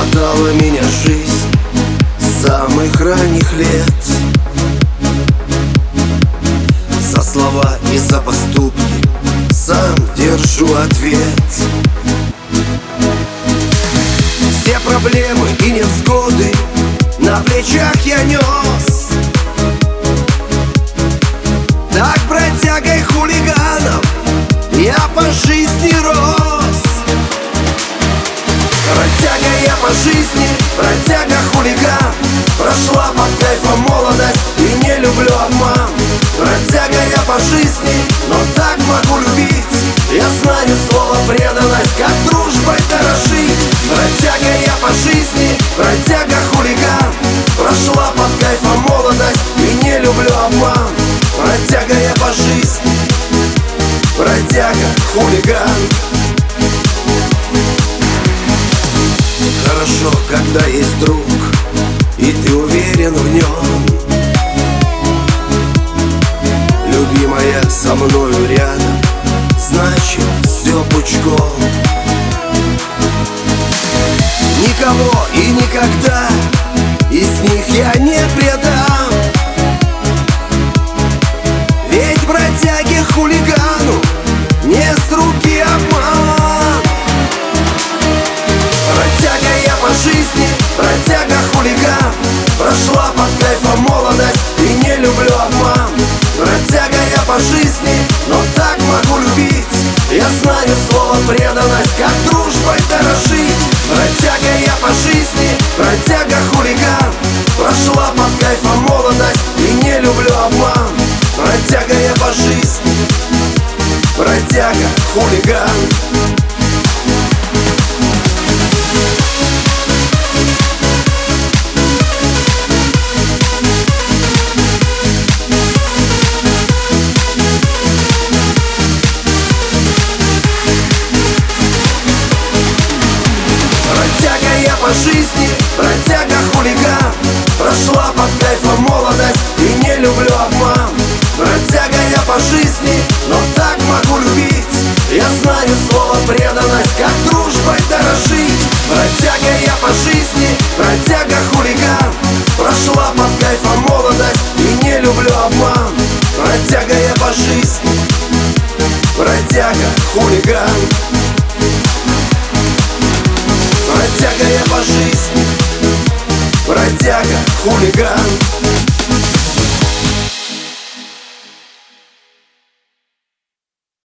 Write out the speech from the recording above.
Измотала меня жизнь с самых ранних лет. За слова и за поступки сам держу ответ. Все проблемы и невзгоды на плечах я нес. Так бродягой хулиганом я по жизни рос. Бродяга я по жизни, бродяга хулиган. Прошла под кайфом молодость и не люблю обман. Бродяга я по жизни, но так могу любить. Я знаю слово преданность, как дружбой дорожить. Бродяга я по жизни, бродяга хулиган. Прошла под кайфом молодость и не люблю обман. Бродяга я по жизни, бродяга хулиган. Хорошо, когда есть друг, и ты уверен в нем. Любимая со мною рядом, значит все пучком. Никого и никогда из них я не предам. Ведь бродяге хулигану не с руки обман. Бродяга я по жизни, бродяга хулиган. Прошла под кайфом молодость и не люблю обман. Бродяга я по жизни, но так могу любить. Я знаю слово преданность, как дружбой дорожить. Бродяга я по жизни, бродяга хулиган. Прошла под кайфом молодость и не люблю обман. Бродяга я по жизни, бродяга хулиган. По жизни, бродяга хулиган. Прошла под кайфом молодость и не люблю обман. Бродяга я по жизни, но так могу любить. Я знаю слово преданность, как дружбой дорожить. Бродяга я по жизни, бродяга хулиган. Прошла под кайфом молодость и не люблю обман. Бродяга я по жизни, бродяга хулиган. Бродяга я по жизни, бродяга хулиган.